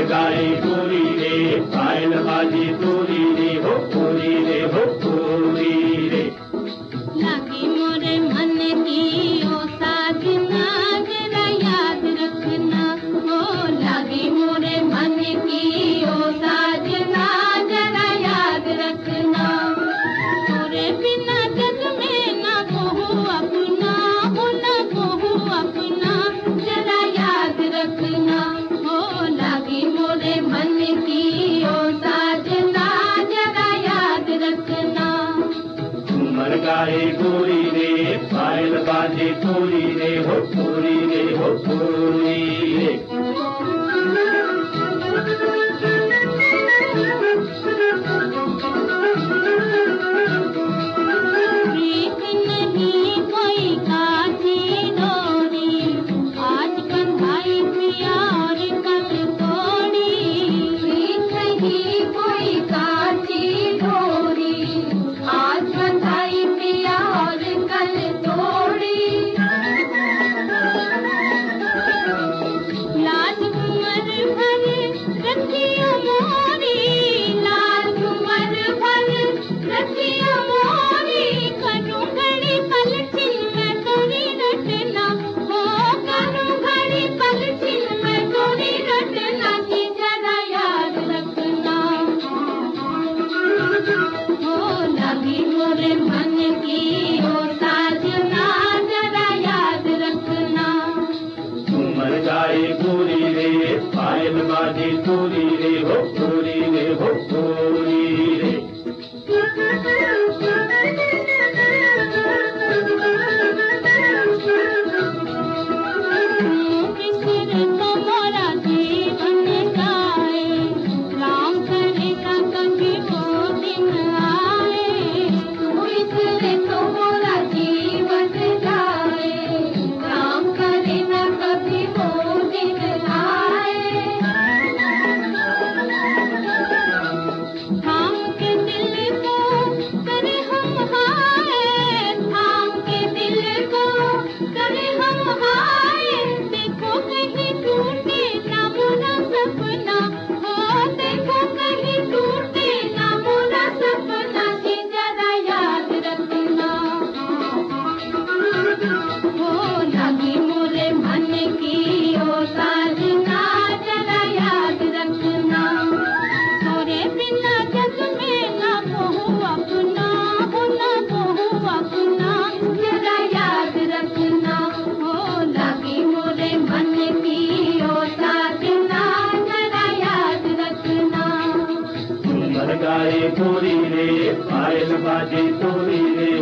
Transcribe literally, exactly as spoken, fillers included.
गाए गोरी रे, पायल बाजे गोरी रे, हो गोरी रे, हो गोरी रे। लगी मोरे मन की ओ साजना जरा याद रखना, ओ लगी मोरे मन की ओ साजना जरा याद रखना। तोरे बिना जग में ना कहूँ अपना, ओ ना कहूँ अपना जरा याद रखना, ओ लगी मोरे मन की ओ साजना जरा याद रखना। झूमर गाए गोरी रे, पायल बाजे गोरी रे, हो गोरी रे, हो गोरी रे। प्रीत नहीं कोई काठी डोरी, आज बंधाई पिया और कल तोड़ी। प्रीत नहीं कोई काठी डोरी, आज बंधाई पिया और कल तोड़ी। लाज उमर भर रखियो मोरी, लाज उमर भर रखियो मोरी। करूं घड़ी पलछिन मैं तोरी रटना, हो करूं घड़ी पलछिन मैं तोरी रटना की जरा याद रखना। हो लगी मोरे मन की ओ साजना जरा याद रखना। झूमर गाए गोरी रे, पायल बाजे गोरी रे, हो गोरी रे, हो गोरी रे। बिसर तो मोरा जीवन जाए, राम करेगा कभी वो दिन आए। बिसर तो मोरा जीवन जाए, राम करेगा कभी वो दिन आए। थाम के दिल को करे हम हाय, थाम के दिल को करे हम हाय। देखो कहीं टूटे ना मोरा सपना, हो देखो कहीं टूटे ना मोरा सपना की जरा याद रखना। हो लगी मोरे मन की ओ साजना जरा याद रखना। तोरे बिना जग में ना कहूँ अपना, हो ना कहूँ अपना जरा याद रखना। हो लगी मोरे मन की ओ साजना जरा याद रखना। झूमर गाए गोरी रे, पायल बाजे गोरी रे,